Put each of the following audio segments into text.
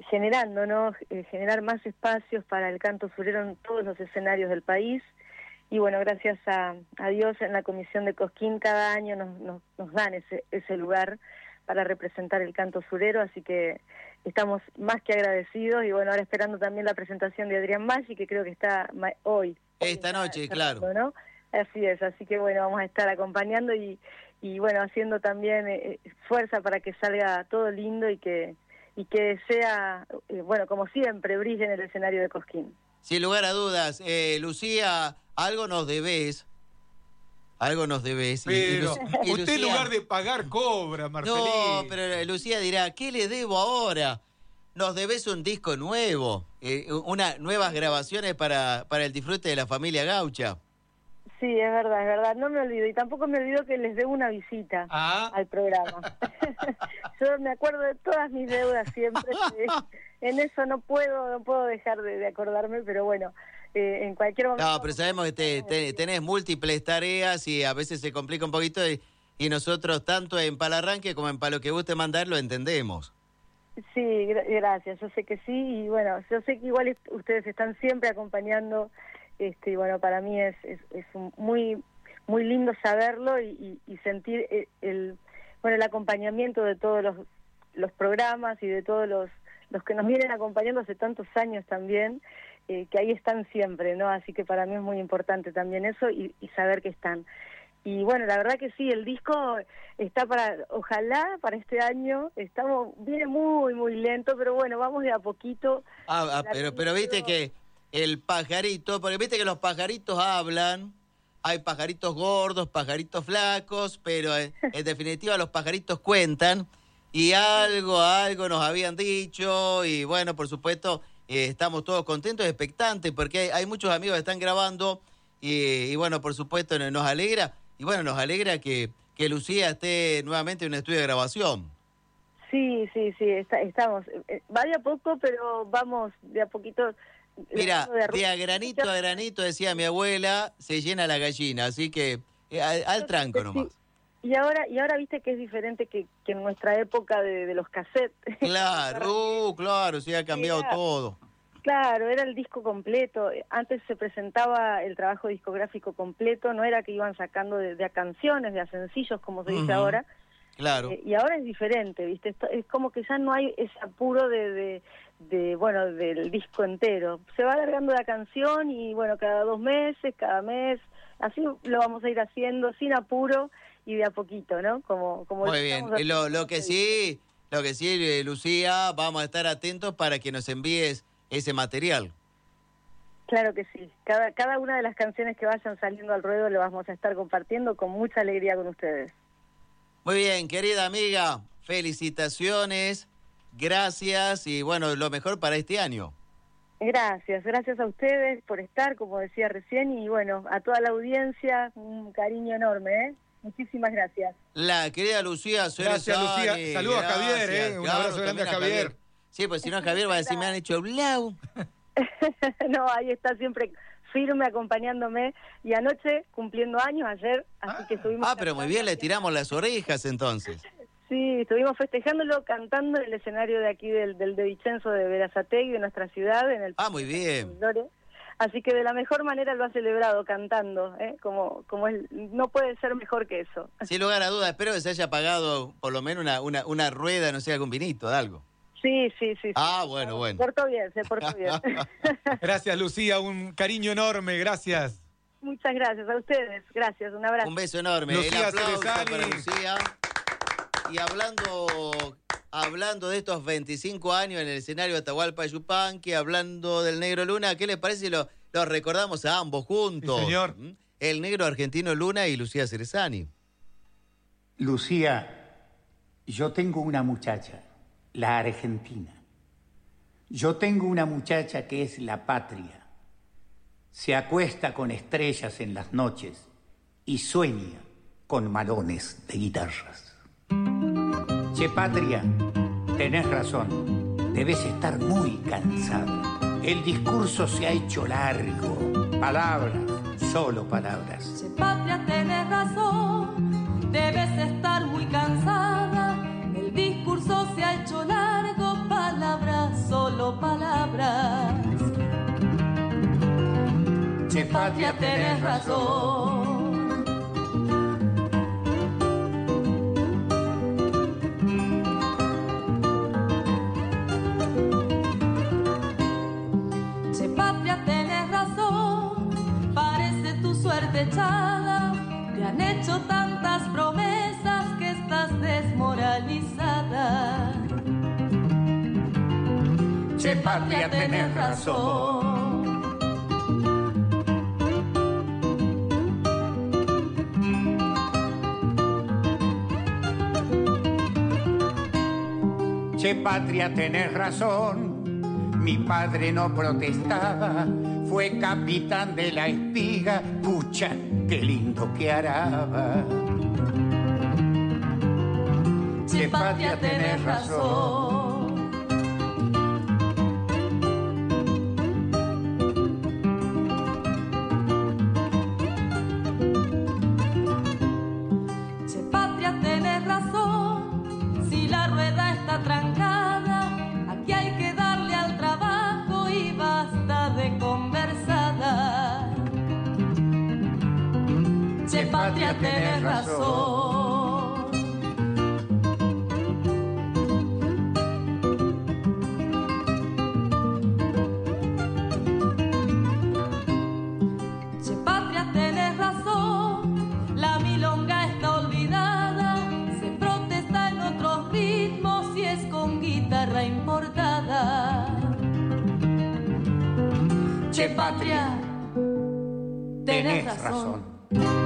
generando, ¿no? Generar más espacios para el canto surero en todos los escenarios del país. Y bueno, gracias a Dios en la Comisión de Cosquín cada año nos dan ese lugar para representar el canto surero, así que estamos más que agradecidos y bueno, ahora esperando también la presentación de Adrián Maggi, que creo que está hoy. Esta noche, claro. ¿No? Así es, así que bueno, vamos a estar acompañando y bueno, haciendo también fuerza para que salga todo lindo y que sea, bueno, como siempre, brille en el escenario de Cosquín. Sin lugar a dudas, Lucía, algo nos debés. Algo nos debés. Pero y usted Lucía, en lugar de pagar cobra, Marcelín. No, pero Lucía dirá, ¿qué le debo ahora? Nos debés un disco nuevo, nuevas grabaciones para el disfrute de la familia gaucha. Sí, es verdad, no me olvido. Y tampoco me olvido que les debo una visita al programa. Yo me acuerdo de todas mis deudas siempre. En eso no puedo dejar de acordarme, pero bueno, en cualquier momento... No, pero sabemos que tenés múltiples tareas y a veces se complica un poquito y nosotros tanto en Palarranque como en Palo que guste mandar lo entendemos. Sí, gracias, yo sé que sí, y bueno, yo sé que igual ustedes están siempre acompañando, y bueno, para mí es muy muy lindo saberlo y sentir el acompañamiento de todos los programas y de todos los que nos vienen acompañando hace tantos años también, que ahí están siempre, ¿no? Así que para mí es muy importante también eso y saber que están. Y bueno, la verdad que sí, el disco está ojalá para este año, viene muy, muy lento, pero bueno, vamos de a poquito. Pero viste que el pajarito, porque viste que los pajaritos hablan, hay pajaritos gordos, pajaritos flacos, pero en definitiva los pajaritos cuentan, y algo nos habían dicho, y bueno, por supuesto, estamos todos contentos y expectantes, porque hay muchos amigos que están grabando, y bueno, por supuesto nos alegra. Y bueno, nos alegra que Lucía esté nuevamente en un estudio de grabación. Sí, estamos. Va de a poco, pero vamos de a poquito. Mira, de a granito, decía mi abuela, se llena la gallina, así que al tranco nomás. Y ahora viste que es diferente que en nuestra época de los cassettes. Claro, sí, ha cambiado todo. Claro, era el disco completo. Antes se presentaba el trabajo discográfico completo, no era que iban sacando de a canciones, de a sencillos, como se dice ahora. Claro. Y ahora es diferente, ¿viste? Es como que ya no hay ese apuro del disco entero. Se va alargando la canción y, bueno, cada 2 meses, cada mes, así lo vamos a ir haciendo sin apuro y de a poquito, ¿no? Muy bien. Lo que sí, Lucía, vamos a estar atentos para que nos envíes ese material. Claro que sí. Cada una de las canciones que vayan saliendo al ruedo lo vamos a estar compartiendo con mucha alegría con ustedes. Muy bien, querida amiga, felicitaciones, gracias y bueno, lo mejor para este año. Gracias a ustedes por estar, como decía recién, y bueno, a toda la audiencia, un cariño enorme, ¿eh? Muchísimas gracias. La querida Lucía Suárez. Gracias, Lucía. Saludos a Javier, un abrazo grande a Javier. Sí, pues si no, Javier va a decir, me han hecho blau. No, ahí está siempre firme acompañándome. Y anoche, cumpliendo años, ayer, así que estuvimos... pero muy bien, le tiramos las orejas entonces. Sí, estuvimos festejándolo, cantando en el escenario de aquí del de Vicenzo de Berazategui, de nuestra ciudad. En el muy bien. Así que de la mejor manera lo ha celebrado, cantando, como él, no puede ser mejor que eso. Sin lugar a dudas, espero que se haya pagado por lo menos una rueda, no sé, algún vinito, de algo. Sí. Bueno. Se portó bien. Gracias, Lucía, un cariño enorme, gracias. Muchas gracias a ustedes, gracias, un abrazo. Un beso enorme. Lucía El aplauso Cerezani. para Lucía. Y hablando de estos 25 años en el escenario de Atahualpa Yupanqui, hablando del Negro Luna, ¿qué les parece si lo recordamos a ambos juntos? Sí, señor. El negro argentino Luna y Lucía Cerezani. Lucía, yo tengo una muchacha, la Argentina. Yo tengo una muchacha que es la patria. Se acuesta con estrellas en las noches y sueña con malones de guitarras. Che, patria, tenés razón. Debes estar muy cansada. El discurso se ha hecho largo. Palabras, solo palabras. Che, patria, tenés razón. Debes estar muy cansada. El discurso se ha hecho largo. Palabras, solo Che patria, tenés razón. Che patria, tenés razón. Parece tu suerte echada. Te han hecho tantas promesas que estás desmoralizada. Che patria, tenés razón. Che patria, tenés razón, mi padre no protestaba, fue capitán de la espiga, pucha, qué lindo que araba. Che patria, tenés razón. Che patria, tenés razón. Si la rueda está trancada, aquí hay que darle al trabajo y basta de conversada. Che patria, tenés razón. Che patria, tenés razón. La milonga está olvidada. Se protesta en otros ritmos y es con guitarra importada. Che patria, tenés razón.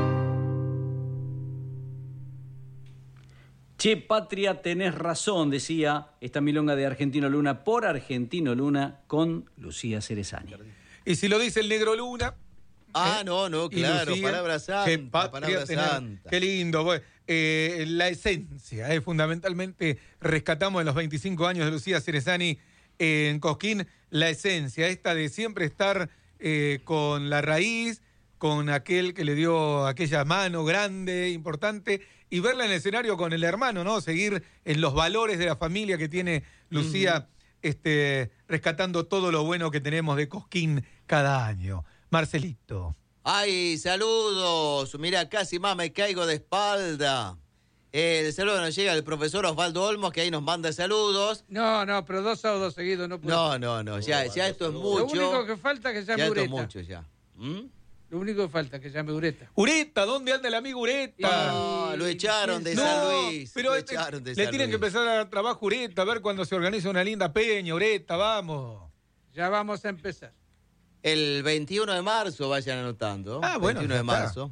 Che patria, tenés razón, decía esta milonga de Argentino Luna por Argentino Luna con Lucía Cerezani. Y si lo dice el Negro Luna... No, claro, Lucía, palabra santa, che patria, palabra santa. Qué lindo. Bueno, la esencia, fundamentalmente rescatamos en los 25 años de Lucía Cerezani en Cosquín, la esencia, esta de siempre estar con la raíz, con aquel que le dio aquella mano grande, importante, y verla en el escenario con el hermano, ¿no? Seguir en los valores de la familia que tiene Lucía, rescatando todo lo bueno que tenemos de Cosquín cada año. Marcelito. ¡Ay, saludos! Mira, casi más me caigo de espalda. El saludo nos llega al profesor Osvaldo Olmos, que ahí nos manda saludos. No, pero 2 sábados seguidos no puedo. No, ya esto es mucho. Lo único que falta es que llame Ureta. Esto es mucho ya. Lo único que falta es que llame Ureta. Ureta, ¿dónde anda el amigo Ureta? Lo echaron de San Luis. Pero lo echaron de le San tienen que Luis. empezar a dar trabajo Ureta, a ver cuando se organiza una linda peña, Ureta, vamos. Ya vamos a empezar. El 21 de marzo, vayan anotando. Bueno, 21 de marzo.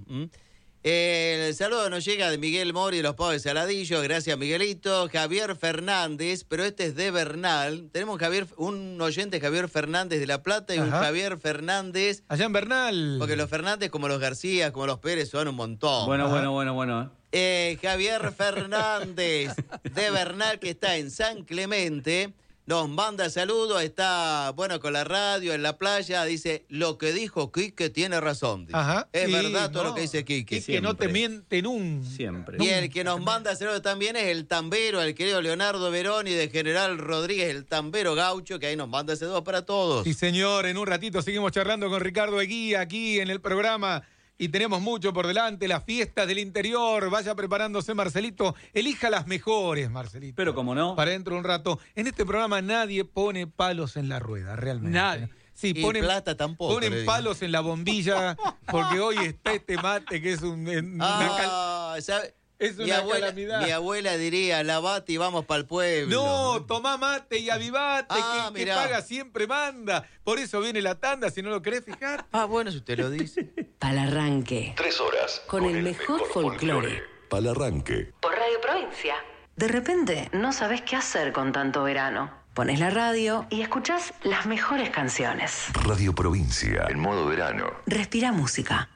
El saludo nos llega de Miguel Mori de los Pavos de Saladillo. Gracias, Miguelito. Javier Fernández, pero este es de Bernal. Tenemos un oyente, Javier Fernández de La Plata, y un Javier Fernández. Allá en Bernal. Porque los Fernández, como los García, como los Pérez, son un montón. Bueno. Javier Fernández de Bernal, que está en San Clemente. Nos manda saludos, está, con la radio, en la playa, dice, lo que dijo Quique tiene razón. Dice. Es verdad todo lo que dice Quique. Que no te miente nunca. Siempre. Y el que nos manda saludos también es el tambero, el querido Leonardo Veroni de General Rodríguez, el tambero gaucho, que ahí nos manda saludos para todos. Sí, señor, en un ratito seguimos charlando con Ricardo Eguía aquí en el programa. Y tenemos mucho por delante, las fiestas del interior. Vaya preparándose, Marcelito. Elija las mejores, Marcelito. Pero cómo no. Para dentro de un rato. En este programa nadie pone palos en la rueda, realmente. Nadie. Sí, Y plata tampoco. Ponen palos en la bombilla, porque hoy está este mate que es ¿sabe? Es una calamidad. Mi abuela diría, lavate y vamos para el pueblo. No, tomá mate y avivate, que mirá. paga siempre manda. Por eso viene la tanda, si no lo querés fijar. Bueno, si usted lo dice. Palarranque. 3 horas. Con el mejor folclore. Palarranque. Por Radio Provincia. De repente, no sabés qué hacer con tanto verano. Pones la radio y escuchás las mejores canciones. Radio Provincia. En modo verano. Respira música.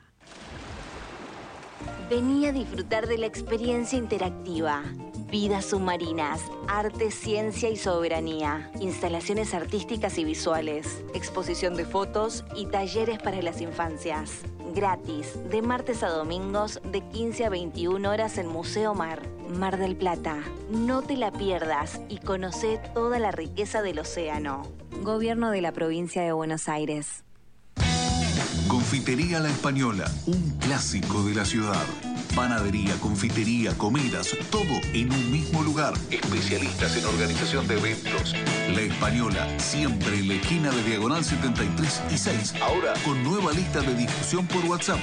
Vení a disfrutar de la experiencia interactiva. Vidas submarinas, arte, ciencia y soberanía. Instalaciones artísticas y visuales. Exposición de fotos y talleres para las infancias. Gratis, de martes a domingos, de 15 a 21 horas en Museo Mar, Mar del Plata. No te la pierdas y conocé toda la riqueza del océano. Gobierno de la Provincia de Buenos Aires. Confitería La Española, un clásico de la ciudad. Panadería, confitería, comidas, todo en un mismo lugar. Especialistas en organización de eventos. La Española, siempre en la esquina de Diagonal 73 y 6. Ahora con nueva lista de difusión por WhatsApp.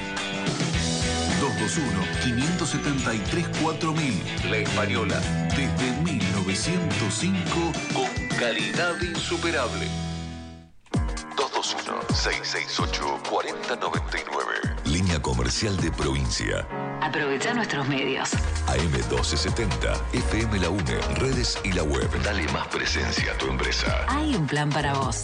221-573-4000. La Española, desde 1905, con calidad insuperable. 221-668-4099. Línea comercial de provincia. Aprovecha nuestros medios. AM1270, FM La UNE, redes y la web. Dale más presencia a tu empresa. Hay un plan para vos.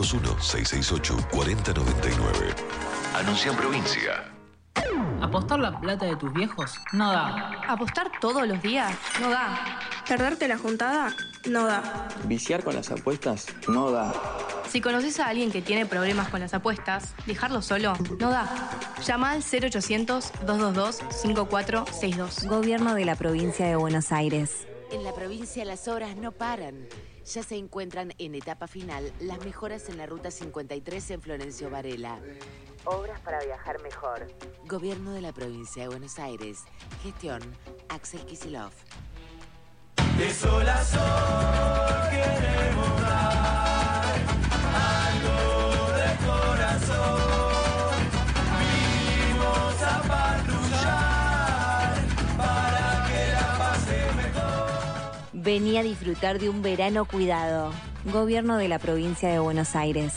221-668-4099. Anuncia en provincia. ¿Apostar la plata de tus viejos? No da. ¿Apostar todos los días? No da. ¿Perderte la juntada? No da. ¿Viciar con las apuestas? No da. Si conoces a alguien que tiene problemas con las apuestas, dejarlo solo no da. Llama al 0800-222-5462. Gobierno de la Provincia de Buenos Aires. En la provincia las obras no paran. Ya se encuentran en etapa final las mejoras en la Ruta 53 en Florencio Varela. Obras para viajar mejor. Gobierno de la Provincia de Buenos Aires. Gestión Axel Kicillof. De sol a sol queremos dar algo de corazón. Vinimos a patrullar para que la pase mejor. Vení a disfrutar de un verano cuidado. Gobierno de la Provincia de Buenos Aires.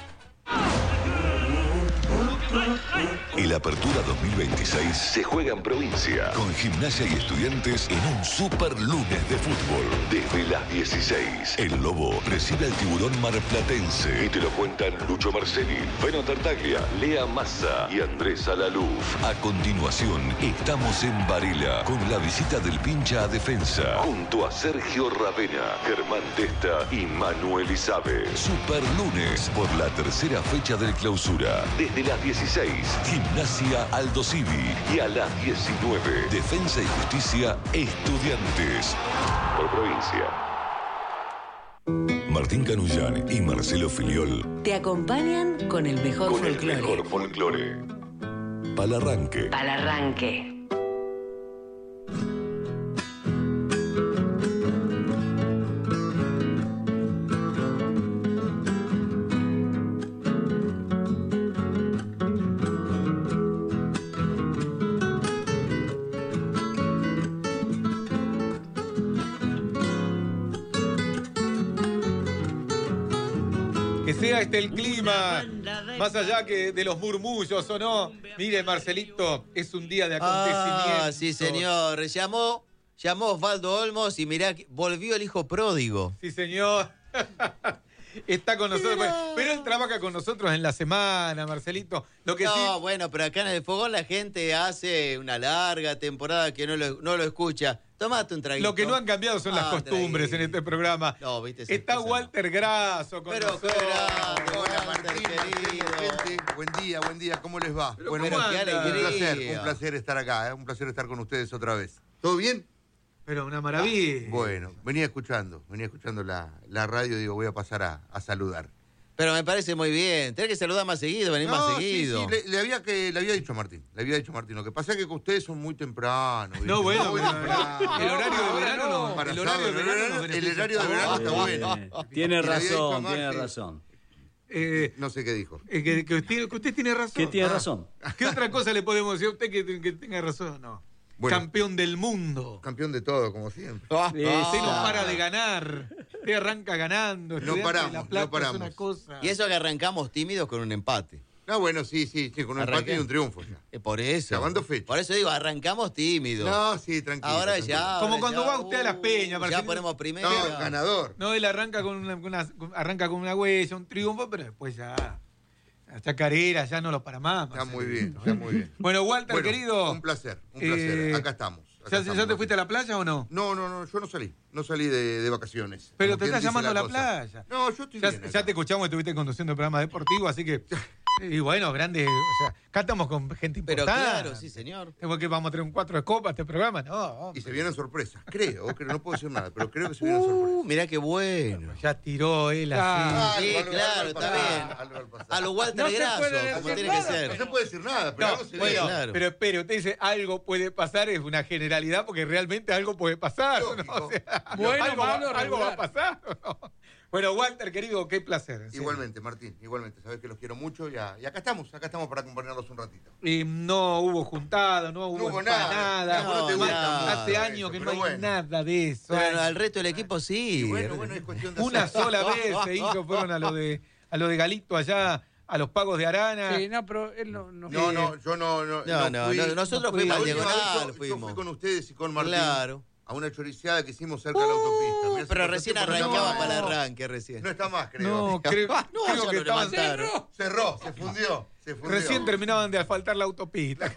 El Apertura 2026 se juega en provincia, con Gimnasia y Estudiantes en un super lunes de fútbol. Desde las 16, el Lobo recibe al Tiburón Marplatense y te lo cuentan Lucho Marceli, Beno Tartaglia, Lea Massa y Andrés Alaluf. A continuación, estamos en Varela con la visita del Pincha a Defensa, junto a Sergio Ravena, Germán Testa y Manuel Isabe. Super lunes por la tercera fecha del Clausura. Desde las 16, Gimnasia Aldo Civi y a las 19, Defensa y Justicia Estudiantes. Por provincia. Martín Canullán y Marcelo Filiol Te acompañan con el mejor folclore. El mejor folclore. Palarranque. Palarranque. Que sea el clima, más allá que de los murmullos o no. Mire, Marcelito, es un día de acontecimiento. Ah, sí, señor. Llamó Osvaldo Olmos y mirá, volvió el hijo pródigo. Sí, señor. Está con nosotros, pero él trabaja con nosotros en la semana, Marcelito. Lo que no, sí... bueno, pero acá en el Fogón la gente hace una larga temporada que no lo escucha. Tomate un traguito. Lo que no han cambiado son las costumbres en este programa. No, ¿viste? Está Walter Grasso con nosotros. Hola, Martín, querido. Buen día, ¿cómo les va? Bueno, qué alegría. Un placer estar acá, un placer estar con ustedes otra vez. ¿Todo bien? Pero una maravilla. Bueno, venía escuchando la radio y digo, voy a pasar a saludar. Pero me parece muy bien. Tenés que saludar más seguido, venir más seguido. Sí, le había dicho a Martín. Lo que pasa es que ustedes son muy tempranos. No, bueno, el horario de verano no. El horario de verano está bueno. Tiene razón. No sé qué dijo. Que usted tiene razón. ¿Qué tiene razón? ¿Qué otra cosa le podemos decir a usted que tenga razón? No. Bueno, campeón del mundo. Campeón de todo, como siempre. Usted no para de ganar. Usted arranca ganando. No paramos. Una cosa. Y eso que arrancamos tímidos con un empate. No, bueno, sí, con un empate y un triunfo ya. Por eso. Acabando fecha. Por eso digo, arrancamos tímidos. No, sí, tranquilo. Ahora ya. Como cuando va usted a las peñas. Ya ponemos primero. No, ganador. No, él arranca con una huella, un triunfo, pero después ya... La chacarera ya no lo para más. Está muy bien. Bueno, Walter, querido. Un placer. Acá estamos. ¿Ya te fuiste a la playa o no? No, yo no salí de vacaciones. Pero te estás llamando a la playa. No, yo estoy bien. Ya te escuchamos, estuviste conduciendo el programa deportivo, así que Y bueno, grande, o sea, acá estamos con gente Pero importante. claro, sí, señor. ¿Tengo que vamos a tener un 4 de copa este programa? No, hombre. Y se vienen sorpresas, creo, no puedo decir nada, pero creo que se vienen sorpresas. Mirá qué bueno. Ya tiró él así. Sí, claro, está bien. A lo Walter No se Grasso, puede como decir tiene nada. que ser. No se puede decir nada, pero No, algo se bueno, viene. Claro. pero espere, usted dice algo puede pasar, es una generalidad porque realmente algo puede pasar. ¿no? Lógico. O sea, Bueno, algo, malo, algo va a regular. pasar. ¿no? Bueno, Walter, querido, qué placer. en serio. Igualmente, Martín, igualmente. Sabés que los quiero mucho y acá estamos para acompañarlos un ratito. Y no hubo juntada, no hubo nada. No te gusta hace mucho años eso, que no pero hay bueno. nada de eso. Bueno, al resto del equipo sí. Y bueno, es cuestión de Una hacer. sola vez se hizo, fueron a lo de Galito allá, a los pagos de Arana. Sí, no, pero él no. No, yo no No, nosotros fui. fuimos La al última vez diagonal, yo fuimos. fui con ustedes y con Martín Claro. a una choriciada que hicimos cerca de la autopista. Mirá, Pero hace recién cuánto tiempo no arrancaba está para el más. arranque, recién. No está más, creo. No, creo, No, creo ya que lo estaban, levantaron. Cerró, se fundió. recién terminaban de asfaltar la autopista.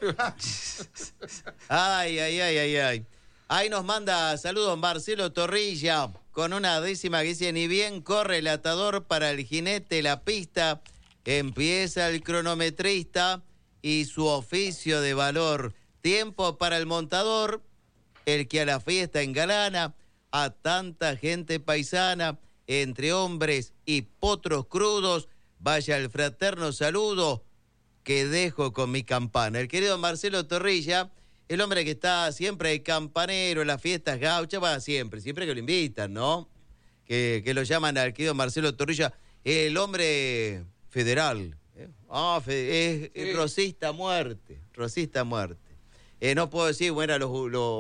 Ay. Ahí nos manda saludos Marcelo Torrilla con una décima que dice: ni bien corre el atador para el jinete la pista, empieza el cronometrista y su oficio de valor. Tiempo para el montador, el que a la fiesta engalana a tanta gente paisana, entre hombres y potros crudos, vaya el fraterno saludo que dejo con mi campana. El querido Marcelo Torrilla, el hombre que está siempre de campanero en las fiestas gauchas, va siempre que lo invitan, ¿no? Que lo llaman al querido Marcelo Torrilla, el hombre federal. Es rosista muerte. No puedo decir, bueno, los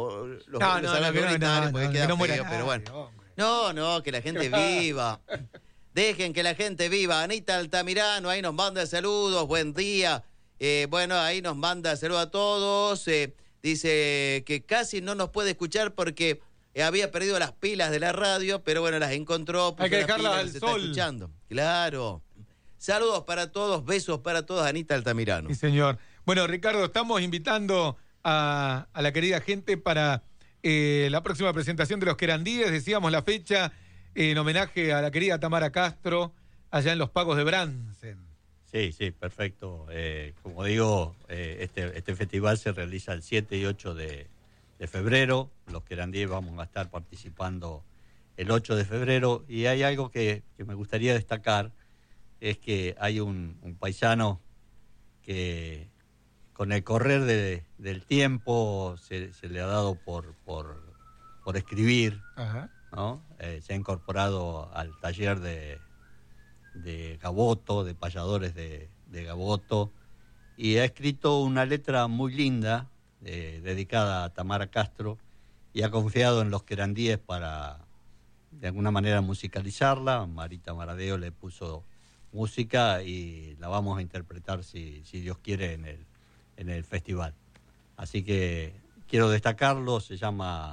no muera pero nadie, bueno. hombre. No, que la gente viva. Dejen que la gente viva. Anita Altamirano, ahí nos manda saludos, buen día. Ahí nos manda saludos a todos. Dice que casi no nos puede escuchar porque había perdido las pilas de la radio, pero bueno, las encontró. Hay que las dejarlas pilas, al se está sol. escuchando. Claro. Saludos para todos, besos para todos, Anita Altamirano. Sí, señor. Bueno, Ricardo, estamos invitando a la querida gente para la próxima presentación de los Querandíes. Decíamos la fecha en homenaje a la querida Tamara Castro, allá en los Pagos de Bransen. Sí, perfecto. Como digo, este festival se realiza el 7 y 8 de febrero. Los Querandíes vamos a estar participando el 8 de febrero. Y hay algo que me gustaría destacar, es que hay un paisano que con el correr del tiempo se le ha dado por escribir. Ajá. ¿No? Se ha incorporado al taller de Gaboto, de payadores de Gaboto, y ha escrito una letra muy linda dedicada a Tamara Castro, y ha confiado en los Querandíes para de alguna manera musicalizarla. Marita Maradeo le puso música y la vamos a interpretar si Dios quiere en el festival. Así que quiero destacarlo, se llama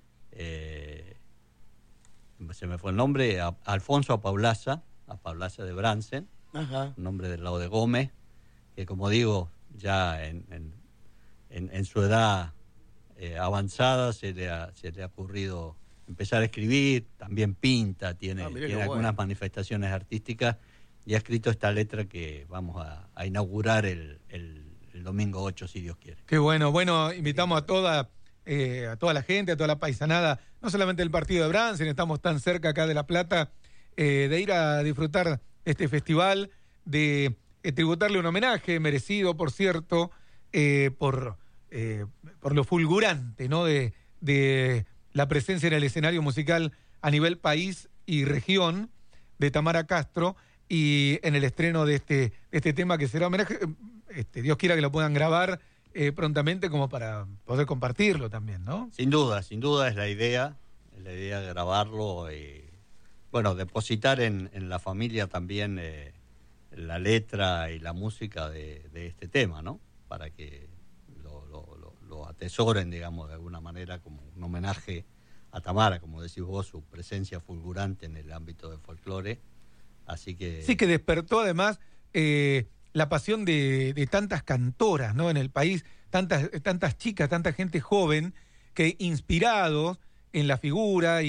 se me fue el nombre, Alfonso Apaulaza de Bransen. Ajá. Nombre del lado de Gómez, que como digo, ya en su edad avanzada se le ha ocurrido empezar a escribir, también pinta, tiene algunas manifestaciones artísticas, y ha escrito esta letra que vamos a inaugurar el domingo 8, si Dios quiere. Qué bueno. Bueno, invitamos a toda la gente, a toda la paisanada, no solamente del partido de Bransen, estamos tan cerca acá de La Plata, de ir a disfrutar este festival, de tributarle un homenaje merecido, por cierto, por lo fulgurante, ¿no? de la presencia en el escenario musical a nivel país y región de Tamara Castro, y en el estreno de este tema que será homenaje, Dios quiera que lo puedan grabar prontamente como para poder compartirlo también, ¿no? Sin duda es la idea grabarlo y, bueno, depositar en la familia también la letra y la música de este tema, ¿no? Para que lo atesoren, digamos, de alguna manera, como un homenaje a Tamara, como decís vos, su presencia fulgurante en el ámbito del folclore. Así que... Sí, que despertó además la pasión de tantas cantoras, ¿no? En el país, tantas chicas, tanta gente joven que, inspirados en la figura y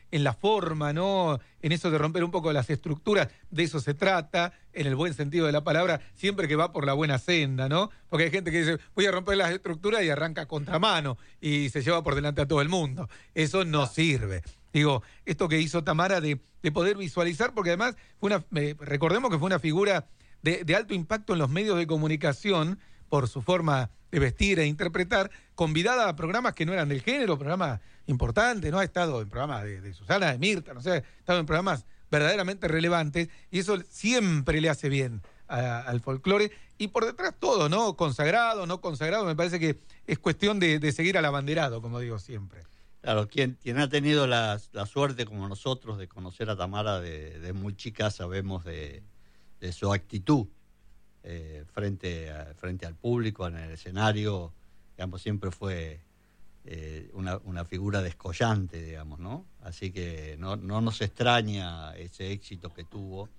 en la forma, ¿no? En eso de romper un poco las estructuras, de eso se trata, en el buen sentido de la palabra, siempre que va por la buena senda, ¿no? Porque hay gente que dice, voy a romper las estructuras y arranca contramano y se lleva por delante a todo el mundo. Eso no sirve. Digo, esto que hizo Tamara de poder visualizar, porque además recordemos que fue una figura de alto impacto en los medios de comunicación por su forma de vestir e interpretar, convidada a programas que no eran del género, programas importantes, ¿no? Ha estado en programas de Susana, de Mirta, no sé, ha estado en programas verdaderamente relevantes, y eso siempre le hace bien al folclore, y por detrás todo, ¿no? Consagrado, no consagrado, me parece que es cuestión de seguir al abanderado, como digo siempre. Claro, quien ha tenido la suerte como nosotros de conocer a Tamara de muy chica, sabemos de su actitud frente al público, en el escenario, digamos, siempre fue una figura descollante, digamos, ¿no? Así que no nos extraña ese éxito que tuvo,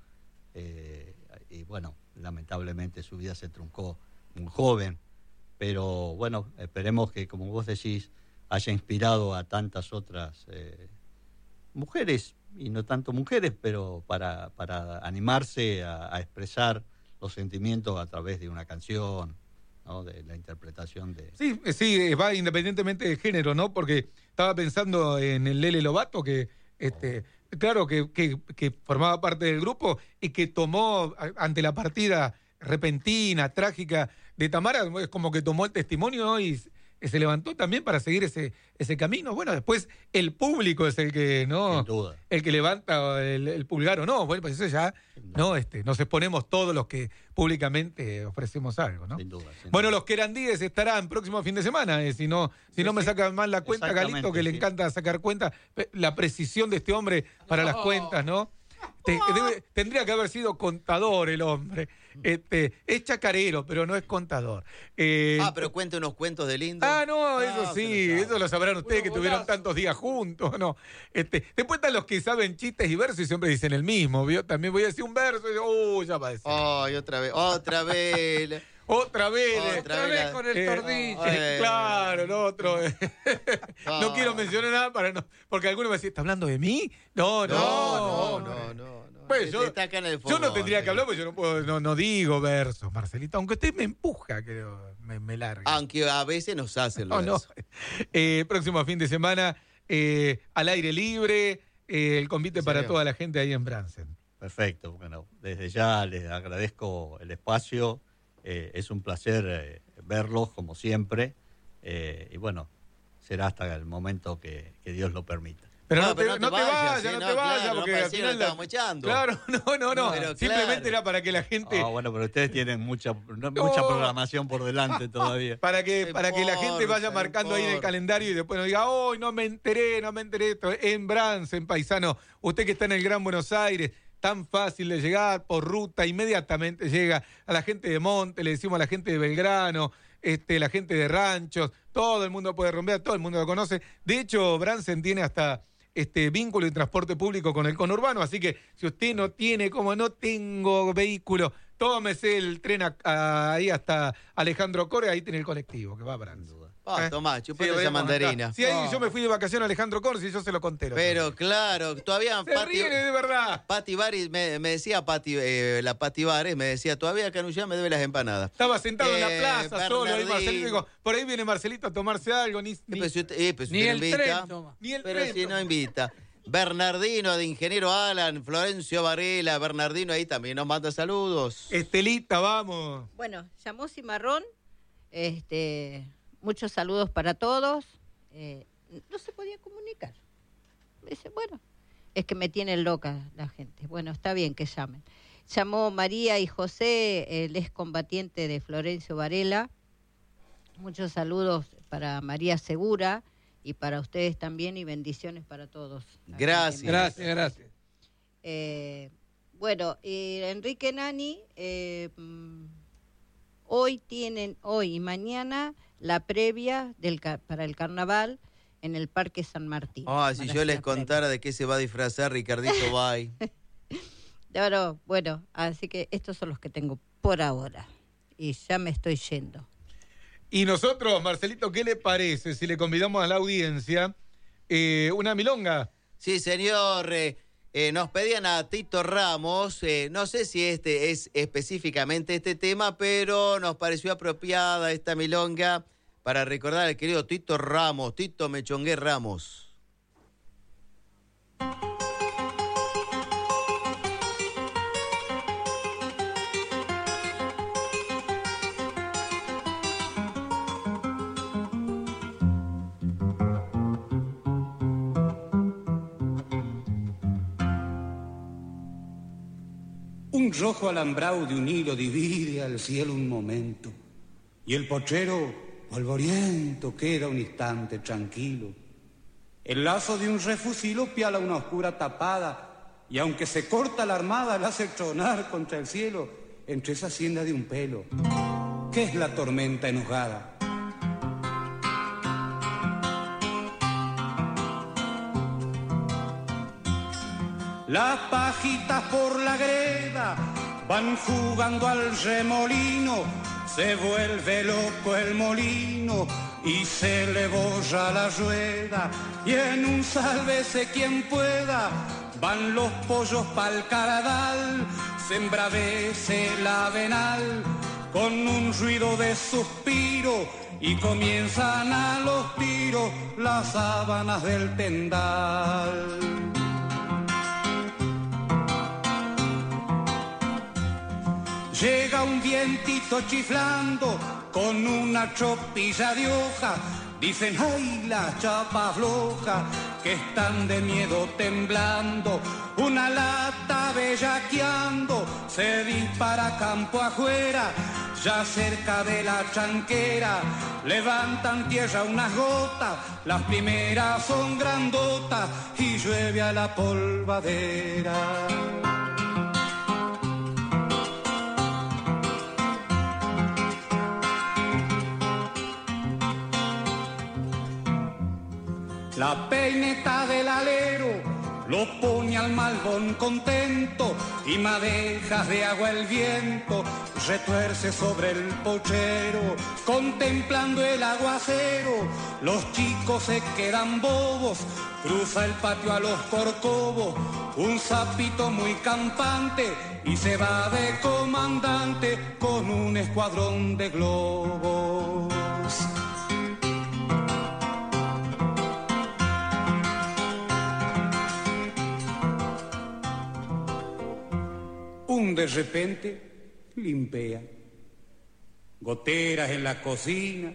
y bueno, lamentablemente su vida se truncó muy joven, pero bueno, esperemos que, como vos decís, haya inspirado a tantas otras mujeres, y no tanto mujeres, pero para animarse a expresar los sentimientos a través de una canción, ¿no? De la interpretación de... Sí, va independientemente de género, ¿no? Porque estaba pensando en el Lele Lovato, que claro, que formaba parte del grupo y que tomó, ante la partida repentina, trágica de Tamara, es como que tomó el testimonio, ¿no? Y se levantó también para seguir ese camino. Bueno, después el público es el que, ¿no? Sin duda. El que levanta el pulgar o no. Bueno, pues eso ya, ¿no? Nos exponemos todos los que públicamente ofrecemos algo, ¿no? Sin duda. Bueno, los querandíes estarán próximo fin de semana, si no me sacan mal la cuenta, Galito, que le encanta sacar cuenta, la precisión de este hombre para las cuentas, ¿no? Tendría que haber sido contador el hombre. Es chacarero, pero no es contador. Pero cuente unos cuentos de lindo. No, eso sí, eso lo sabrán ustedes, que tuvieron tantos días juntos, ¿no? Después están los que saben chistes y versos y siempre dicen el mismo, ¿vio? También voy a decir un verso y ya va a decir. Ay, otra vez. Otra vez con el tordillo. Claro, el otro. No quiero mencionar nada porque alguno me decía, ¿está hablando de mí? No. Pues yo no tendría que hablar, porque yo no puedo, no digo versos, Marcelito, aunque usted me empuja, que me largue. Aunque a veces nos hace el verso. Próximo fin de semana, al aire libre, el convite para toda la gente ahí en Bransen. Perfecto, bueno, desde ya les agradezco el espacio. Es un placer verlos, como siempre, y bueno, será hasta el momento que Dios lo permita. Pero no te vayas, porque al final estábamos echando. Claro, no. Simplemente era para que la gente... bueno, pero ustedes tienen mucha programación por delante todavía. Para que la gente vaya marcando ahí en el calendario y después no diga, no me enteré esto. En Bransen, paisano, usted que está en el Gran Buenos Aires, tan fácil de llegar por ruta, inmediatamente llega a la gente de Monte, le decimos a la gente de Belgrano, la gente de Ranchos, todo el mundo puede romper, todo el mundo lo conoce. De hecho, Bransen tiene hasta vínculo y transporte público con el conurbano, así que si usted no tiene, como no tengo vehículo, tómese el tren ahí hasta Alejandro Corre, ahí tiene el colectivo que va a Bransen. Tomá, chupate esa mandarina. Sí, ahí yo me fui de vacaciones a Alejandro Corsi y yo se lo conté. Pero claro, todavía... Se ríe de verdad. Pati Baris, me decía la Pati Baris, me decía, todavía Canullá me debe las empanadas. Estaba sentado en la plaza solo, ahí Marcelito, digo, por ahí viene Marcelito a tomarse algo, ni el tren toma. Pero si no invita. Bernardino, de Ingeniero Alan, Florencio Varela, Bernardino ahí también nos manda saludos. Estelita, vamos. Bueno, llamó Cimarrón, muchos saludos para todos. No se podía comunicar. Dice, bueno, es que me tienen loca la gente. Bueno, está bien que llamen. Llamó María y José, el excombatiente de Florencio Varela. Muchos saludos para María Segura y para ustedes también, y bendiciones para todos. Gracias. Bueno, Enrique Nani, hoy y mañana la previa para el carnaval en el Parque San Martín. Si yo les contara de qué se va a disfrazar Ricardito Bay. Bueno, así que estos son los que tengo por ahora. Y ya me estoy yendo. Y nosotros, Marcelito, ¿qué le parece si le convidamos a la audiencia una milonga Sí, señor. Nos pedían a Tito Ramos, no sé si este es específicamente este tema, pero nos pareció apropiada esta milonga para recordar al querido Tito Ramos, Tito Mechongué Ramos. Un rojo alambrado de un hilo divide al cielo un momento, y el potrero polvoriento queda un instante tranquilo. El lazo de un refusilo piala una oscura tapada, y aunque se corta la armada, la hace tronar contra el cielo entre esa hacienda de un pelo. ¿Qué es la tormenta enojada? Las pajitas por la greda van jugando al remolino, se vuelve loco el molino y se le borra la rueda, y en un sálvese quien pueda van los pollos pa'l caradal, se embravece la avenal con un ruido de suspiro y comienzan a los tiros las sábanas del tendal. Llega un vientito chiflando con una tropilla de hoja. Dicen, ay, la chapa floja, que están de miedo temblando. Una lata bellaqueando se dispara campo afuera. Ya cerca de la chanquera levantan tierra unas gotas. Las primeras son grandotas y llueve a la polvadera. La peineta del alero lo pone al malbón contento y madejas de agua el viento retuerce sobre el pochero. Contemplando el aguacero, los chicos se quedan bobos. Cruza el patio a los corcovos un sapito muy campante y se va de comandante con un escuadrón de globos. Un de repente limpea, goteras en la cocina,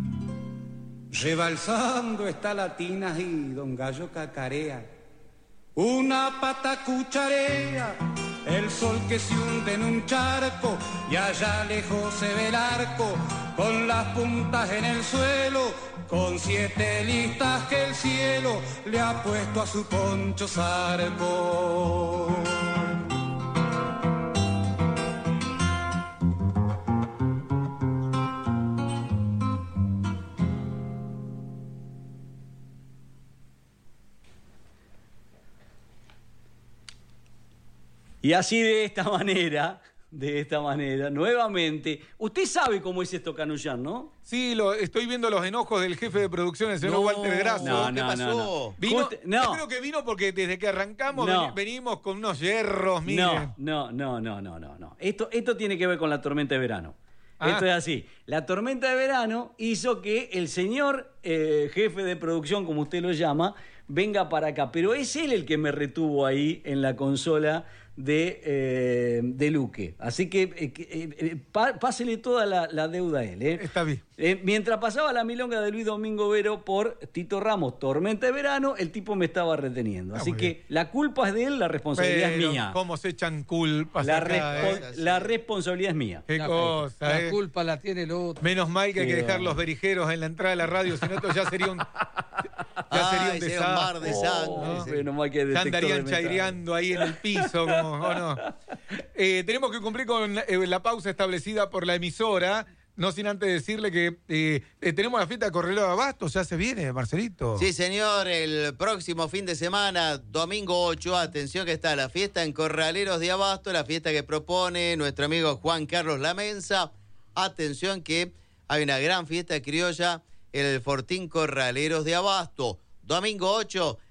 rebalsando está la tina y don Gallo cacarea. Una pata cucharea, el sol que se hunde en un charco y allá lejos se ve el arco con las puntas en el suelo, con 7 listas que el cielo le ha puesto a su poncho zarco. Y así de esta manera, nuevamente, usted sabe cómo es esto, Canullán, ¿no? Sí, estoy viendo los enojos del jefe de producción, el señor Walter Grasso. ¿Qué pasó? Vino, yo creo que vino porque desde que arrancamos venimos con unos hierros, mire. No. Esto tiene que ver con la tormenta de verano. Esto es así. La tormenta de verano hizo que el señor jefe de producción, como usted lo llama, venga para acá. Pero es él el que me retuvo ahí en la consola de Luque. Así que pásele toda la deuda a él. Está bien. Mientras pasaba la milonga de Luis Domingo Vero por Tito Ramos, tormenta de verano, el tipo me estaba reteniendo. Así que la culpa es de él, la responsabilidad es mía. ¿Cómo se echan culpas la responsabilidad es mía. Qué cosa. La culpa la tiene el otro. Menos mal que hay que dejar los berijeros en la entrada de la radio, si no esto ya sería un... desastre. Un mar de sangre. Menos mal que ya andarían chaireando ahí en el piso, ¿o no? Tenemos que cumplir con la pausa establecida por la emisora. No sin antes decirle que tenemos la fiesta de Corralero de Abasto, ya se viene, Marcelito. Sí, señor, el próximo fin de semana, domingo 8, atención que está la fiesta en Corraleros de Abasto, la fiesta que propone nuestro amigo Juan Carlos Lamensa. Atención que hay una gran fiesta criolla en el Fortín Corraleros de Abasto. Domingo 8,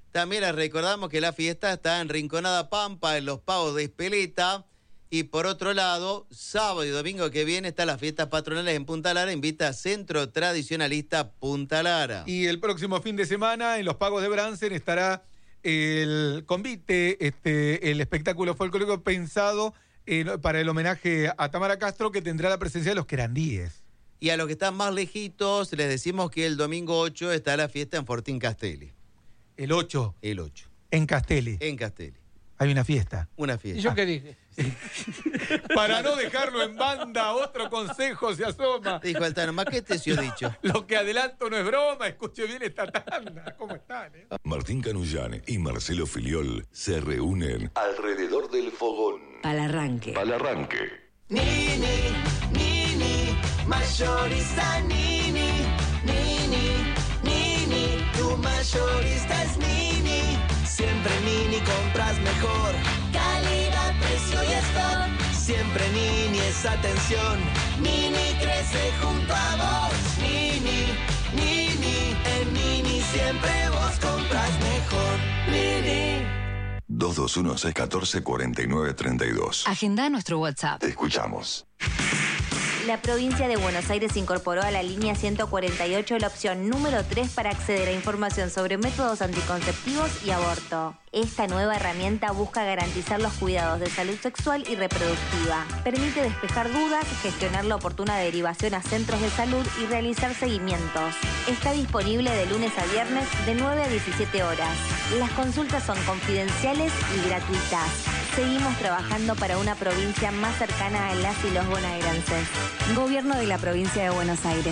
También les recordamos que la fiesta está en Rinconada Pampa, en Los Pagos de Espeleta. Y por otro lado, sábado y domingo que viene están las fiestas patronales en Punta Lara. Invita a Centro Tradicionalista Punta Lara. Y el próximo fin de semana, en Los Pagos de Bransen, estará el convite, el espectáculo folclórico pensado para el homenaje a Tamara Castro, que tendrá la presencia de los querandíes. Y a los que están más lejitos, les decimos que el domingo 8 está la fiesta en Fortín Castelli. El 8. El 8. En Castelli. En Castelli. Hay una fiesta. Una fiesta. ¿Y yo qué dije? Para no dejarlo en banda, otro consejo se asoma. Dijo Altano, ¿más qué te se ha dicho? Lo que adelanto no es broma, escuche bien esta tanda. ¿Cómo están? Martín Canullán y Marcelo Filiol se reúnen alrededor del fogón. Palarranque. Palarranque. Nini, Nini, mayorista Nini, Nini, Nini, tu mayorista es Nini. Siempre Nini compras mejor, calidad, precio y stock. Siempre Nini es atención, Nini crece junto a vos. Nini, Nini, en Nini siempre vos compras mejor. Nini. 221-614-4932. Agenda nuestro WhatsApp. Te escuchamos. La provincia de Buenos Aires incorporó a la línea 148 la opción número 3 para acceder a información sobre métodos anticonceptivos y aborto. Esta nueva herramienta busca garantizar los cuidados de salud sexual y reproductiva. Permite despejar dudas, gestionar la oportuna derivación a centros de salud y realizar seguimientos. Está disponible de lunes a viernes de 9 a 17 horas. Las consultas son confidenciales y gratuitas. Seguimos trabajando para una provincia más cercana a las y los bonaerenses. Gobierno de la provincia de Buenos Aires.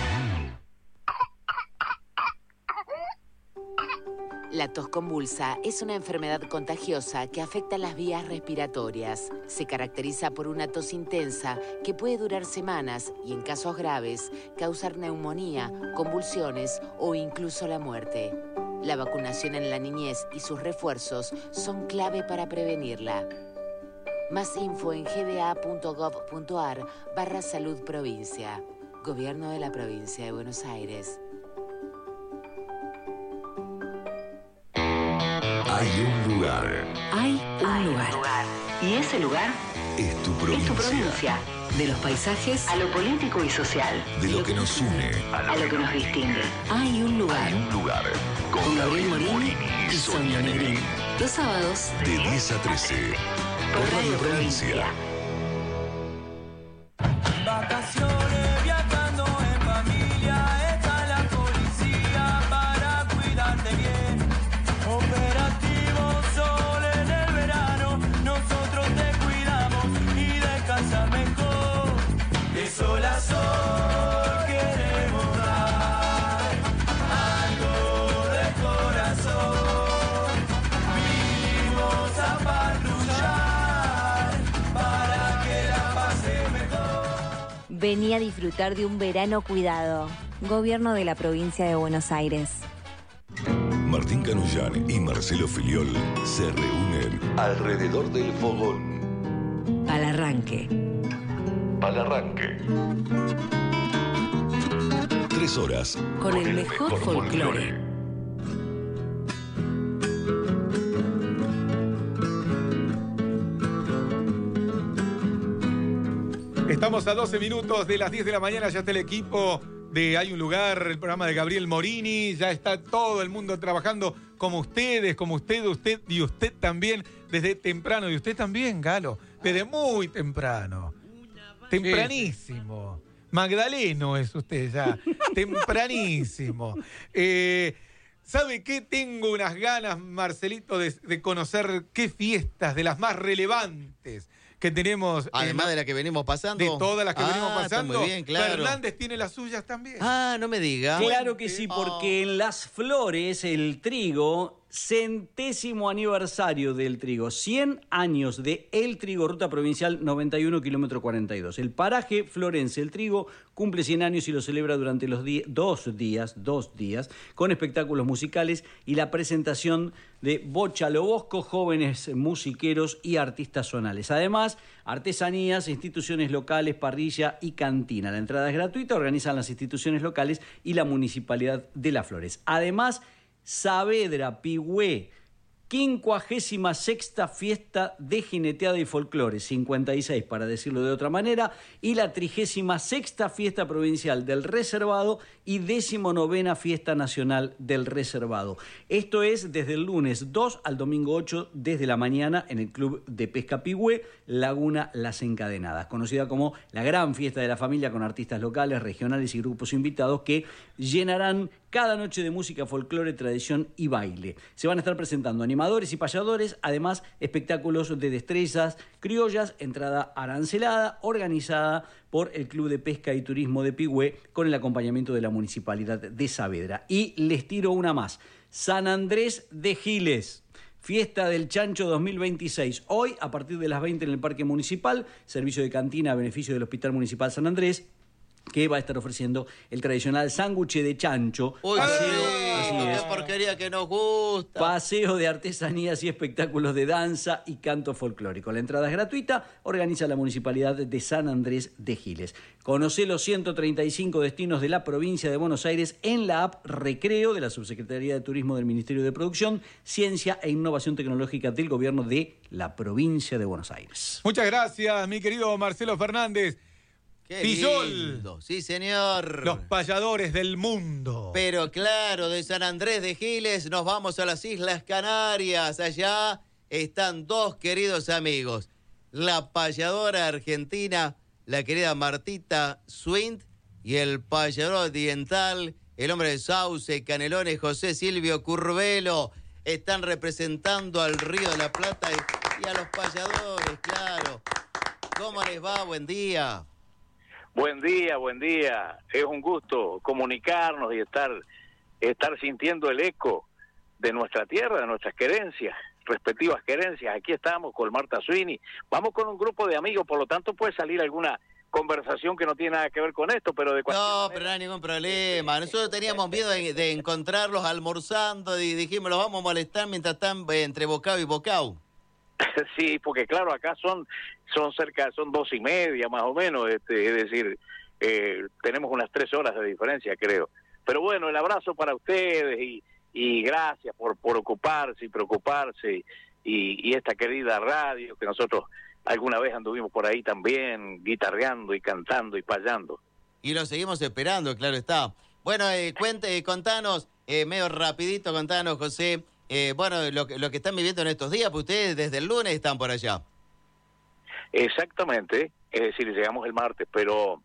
La tos convulsa es una enfermedad contagiosa que afecta las vías respiratorias. Se caracteriza por una tos intensa que puede durar semanas y, en casos graves, causar neumonía, convulsiones o incluso la muerte. La vacunación en la niñez y sus refuerzos son clave para prevenirla. Más info en gba.gov.ar/salud provincia. Gobierno de la provincia de Buenos Aires. Hay un lugar. Hay un lugar. Y ese lugar Es tu provincia. es tu provincia. De los paisajes a lo político y social. De lo que nos une A lo que nos distingue. Hay un lugar. Hay un lugar. Con Gabriel Morini y Sonia Negrín. Los sábados De 10 a 13. Por Radio Provincia. Vacaciones viajando en familia, está la policía para cuidarte bien. Operativo Sol en el verano, nosotros te cuidamos y de casa mejor. De sol a sol queremos dar algo de corazón. Vinimos a patrullar para que la pase mejor. Vení a disfrutar de un verano cuidado. Gobierno de la provincia de Buenos Aires. Martín Canullán y Marcelo Filiol se reúnen alrededor del fogón. Palarranque. Palarranque. 3 horas. Con el mejor folclore. Estamos a 12 minutos de las 10 de la mañana, ya está el equipo de Hay un lugar, el programa de Gabriel Morini, ya está todo el mundo trabajando como ustedes, como usted y usted también, desde temprano, y usted también, Galo, desde muy temprano, tempranísimo. Magdaleno es usted ya, tempranísimo. ¿Sabe qué? Tengo unas ganas, Marcelito, de conocer qué fiestas de las más relevantes que tenemos. Además de la que venimos pasando. De todas las que venimos pasando. Está muy bien, claro. Fernández tiene las suyas también. Ah, no me diga. Claro que sí, porque en Las Flores, el trigo, 100º aniversario del trigo, 100 años de El Trigo, ruta provincial 91, kilómetro 42. El paraje florense El Trigo cumple 100 años y lo celebra durante los 2 días, con espectáculos musicales y la presentación de Bocha Lo Bosco, jóvenes musiqueros y artistas zonales. Además, artesanías, instituciones locales, parrilla y cantina. La entrada es gratuita, organizan las instituciones locales y la Municipalidad de Las Flores. Además, Saavedra, Pigüé, 56ª fiesta de jineteada y folclore, 56 para decirlo de otra manera, y la 36ª fiesta provincial del Reservado y 19ª fiesta nacional del Reservado. Esto es desde el lunes 2 al domingo 8 desde la mañana en el Club de Pesca Pigüé, Laguna Las Encadenadas, conocida como la gran fiesta de la familia con artistas locales, regionales y grupos invitados que llenarán cada noche de música, folclore, tradición y baile. Se van a estar presentando animadores y payadores, además espectáculos de destrezas criollas, entrada arancelada, organizada por el Club de Pesca y Turismo de Pigüé con el acompañamiento de la Municipalidad de Saavedra. Y les tiro una más. San Andrés de Giles. Fiesta del Chancho 2026. Hoy, a partir de las 20 en el Parque Municipal, servicio de cantina a beneficio del Hospital Municipal San Andrés, que va a estar ofreciendo el tradicional sándwich de chancho. Uy, qué porquería que nos gusta. Paseo de artesanías y espectáculos de danza y canto folclórico. La entrada es gratuita, organiza la Municipalidad de San Andrés de Giles. Conocé los 135 destinos de la provincia de Buenos Aires en la app Recreo de la Subsecretaría de Turismo del Ministerio de Producción, Ciencia e Innovación Tecnológica del Gobierno de la provincia de Buenos Aires. Muchas gracias, mi querido Marcelo Fernández. Qué Pillol, lindo. Sí, señor. Los payadores del mundo. Pero claro, de San Andrés de Giles nos vamos a las Islas Canarias. Allá están dos queridos amigos. La payadora argentina, la querida Martita Swint, y el payador oriental, el hombre de Sauce, Canelones, José Silvio Curvelo. Están representando al Río de la Plata y a los payadores, claro. ¿Cómo les va? Buen día. Buen día, buen día. Es un gusto comunicarnos y estar sintiendo el eco de nuestra tierra, de nuestras querencias, respectivas querencias. Aquí estamos con Marta Sweeney. Vamos con un grupo de amigos, por lo tanto puede salir alguna conversación que no tiene nada que ver con esto, pero de cualquier manera... pero no hay ningún problema. Nosotros teníamos miedo de encontrarlos almorzando y dijimos, los vamos a molestar mientras están entre bocado y bocado. Sí, porque claro, acá son 2:30 más o menos, es decir, tenemos unas 3 horas de diferencia, creo. Pero bueno, el abrazo para ustedes y gracias por ocuparse y preocuparse y esta querida radio que nosotros alguna vez anduvimos por ahí también guitarreando y cantando y payando. Y lo seguimos esperando, claro está. Bueno, contanos, medio rapidito, contanos, José, bueno, lo que están viviendo en estos días, pues ustedes desde el lunes están por allá. Exactamente, es decir, llegamos el martes, pero...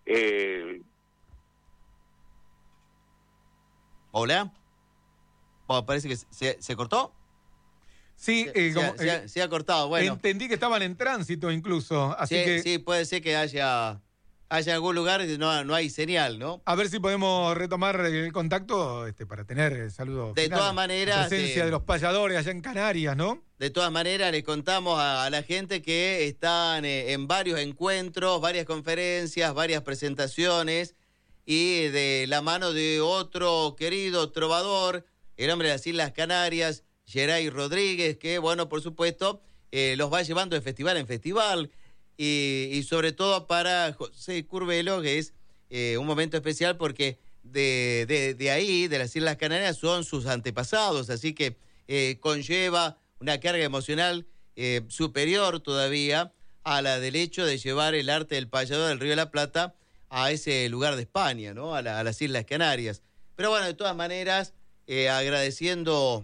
¿Hola? Oh, parece que se cortó. Sí, se ha cortado, bueno. Entendí que estaban en tránsito incluso, así sí, que... Sí, puede ser que haya algún lugar que no hay señal, ¿no? A ver si podemos retomar el contacto para tener el saludo de final. todas maneras... La presencia de los payadores allá en Canarias, ¿no? De todas maneras, les contamos a la gente que están en varios encuentros, varias conferencias, varias presentaciones, y de la mano de otro querido trovador, el hombre de las Islas Canarias, Geray Rodríguez, que, bueno, por supuesto, los va llevando de festival en festival, y sobre todo para José Curvelo, que es un momento especial porque de ahí, de las Islas Canarias, son sus antepasados, así que conlleva una carga emocional superior todavía a la del hecho de llevar el arte del payador del Río de la Plata a ese lugar de España, ¿no? A las Islas Canarias. Pero bueno, de todas maneras, agradeciendo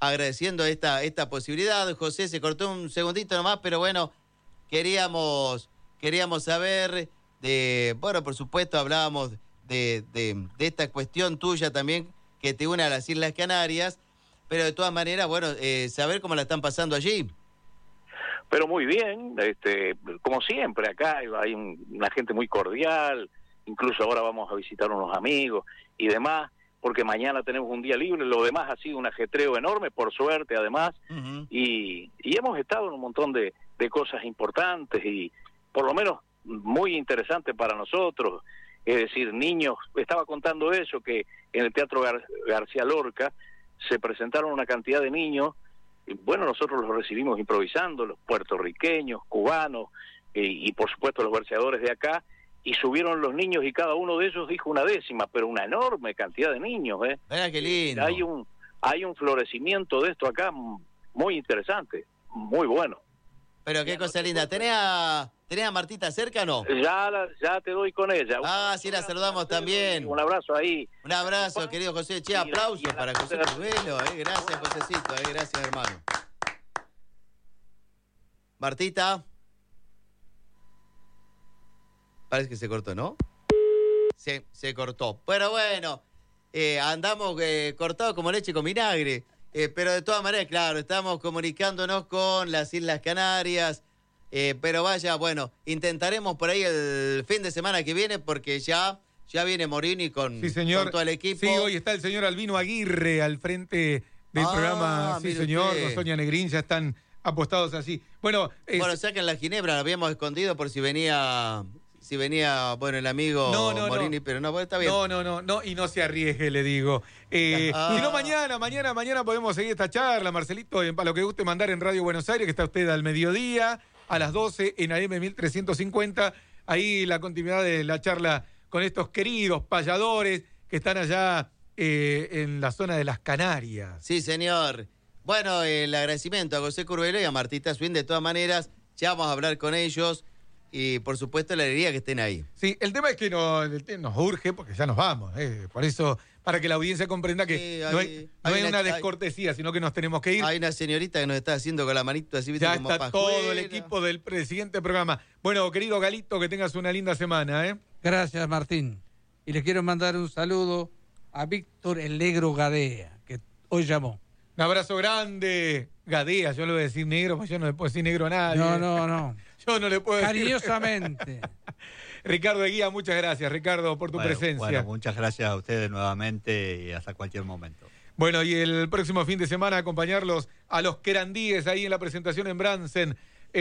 esta posibilidad. José, se cortó un segundito nomás, pero bueno, queríamos saber bueno, por supuesto hablábamos de esta cuestión tuya también que te une a las Islas Canarias, pero de todas maneras, bueno, saber cómo la están pasando allí. Pero muy bien, como siempre, acá hay una gente muy cordial, incluso ahora vamos a visitar unos amigos y demás, porque mañana tenemos un día libre, lo demás ha sido un ajetreo enorme, por suerte además, y hemos estado en un montón de cosas importantes y por lo menos muy interesantes para nosotros, es decir, niños, estaba contando eso, que en el Teatro García Lorca se presentaron una cantidad de niños. Bueno, nosotros los recibimos improvisando, los puertorriqueños, cubanos y por supuesto los verseadores de acá, y subieron los niños y cada uno de ellos dijo una décima, pero una enorme cantidad de niños. Mira qué lindo. Hay un hay un florecimiento de esto acá muy interesante, muy bueno. Pero qué cosa linda. ¿Tenés a Martita cerca o no? Ya te doy con ella. Sí, la saludamos también. Un abrazo ahí. Un abrazo, querido José. Che, aplausos para José Curvelo. Gracias, Josecito. Gracias, hermano. Martita. Parece que se cortó, ¿no? Sí, se cortó. Pero bueno, andamos cortados como leche con vinagre. Pero de todas maneras, claro, estamos comunicándonos con las Islas Canarias. Pero vaya, bueno, intentaremos por ahí el fin de semana que viene porque ya viene Morini con todo el equipo. Sí, hoy está el señor Albino Aguirre al frente del programa. Sí, señor, con Sonia Negrín, ya están apostados así. Bueno, saquen la ginebra, la habíamos escondido por si venía el amigo Morini, pero no, está bien. No, y no se arriesgue, le digo. Si no, mañana podemos seguir esta charla, Marcelito, para lo que guste mandar en Radio Buenos Aires, que está usted al mediodía, a las 12, en AM 1350, ahí la continuidad de la charla con estos queridos payadores que están allá en la zona de las Canarias. Sí, señor. Bueno, el agradecimiento a José Curvelo y a Martita Swin, de todas maneras, ya vamos a hablar con ellos. Y, por supuesto, la alegría que estén ahí. Sí, el tema es que nos urge, porque ya nos vamos. Por eso, para que la audiencia comprenda que no hay una descortesía, sino que nos tenemos que ir. Hay una señorita que nos está haciendo con la manito así, ¿viste? Ya como está pajuela. todo el equipo del siguiente programa. Bueno, querido Galito, que tengas una linda semana, Gracias, Martín. Y le quiero mandar un saludo a Víctor El Negro Gadea, que hoy llamó. Un abrazo grande. Gadea, yo le voy a decir negro, porque yo no le puedo decir negro a nadie. No. Yo no le puedo decir. Cariñosamente. Ricardo Eguía, muchas gracias, Ricardo, por tu presencia. Bueno, muchas gracias a ustedes nuevamente y hasta cualquier momento. Bueno, y el próximo fin de semana acompañarlos a los querandíes ahí en la presentación en Bransen.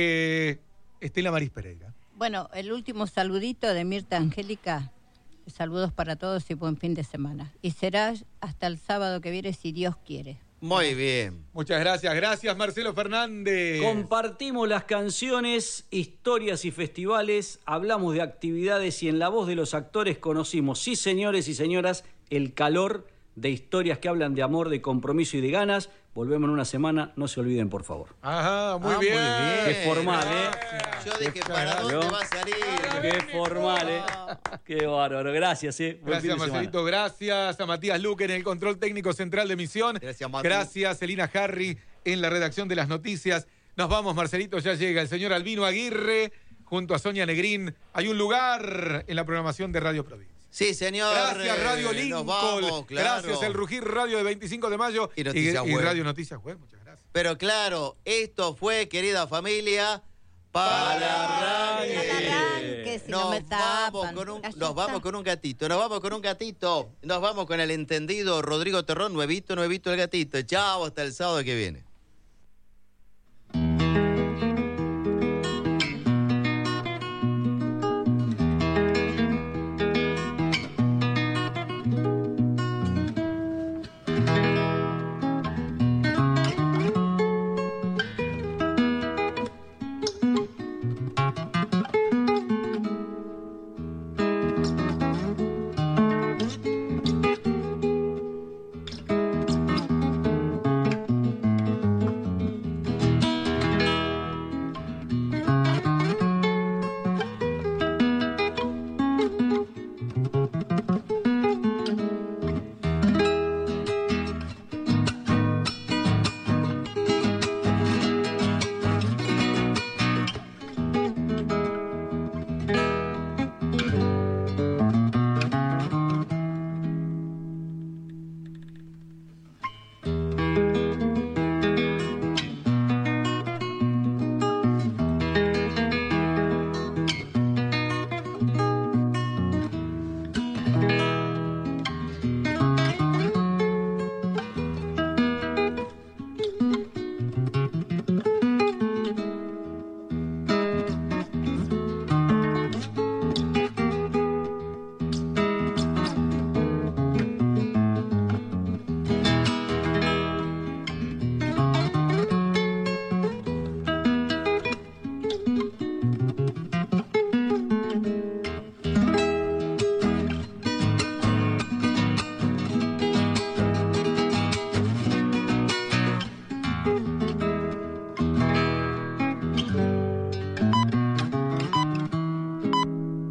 Estela Maris Pereira. Bueno, el último saludito de Mirta Angélica. Saludos para todos y buen fin de semana. Y será hasta el sábado que viene, si Dios quiere. Muy bien. Muchas gracias. Gracias, Marcelo Fernández. Compartimos las canciones, historias y festivales, hablamos de actividades y en la voz de los actores conocimos, sí, señores y señoras, el calor de historias que hablan de amor, de compromiso y de ganas. Volvemos en una semana, no se olviden, por favor. Ajá, muy bien. Qué formal, Yo dije, ¿para dónde va a salir? Qué formal, Qué bárbaro. Gracias, Gracias, Marcelito. Gracias a Matías Luque en el control técnico central de emisión. Gracias, Mati. Gracias, Elina Harry en la redacción de las noticias. Nos vamos, Marcelito, ya llega el señor Albino Aguirre junto a Sonia Negrín. Hay un lugar en la programación de Radio Provincia. Sí, señor. Gracias, Radio Lincoln. Vamos, claro. Gracias, El Rugir Radio de 25 de mayo. Y Radio Noticias Web. Muchas gracias. Pero claro, esto fue, querida familia, para arranque. Si nos vamos con un gatito. Nos vamos con el entendido Rodrigo Terrón, nuevito el gatito. Chao, hasta el sábado que viene.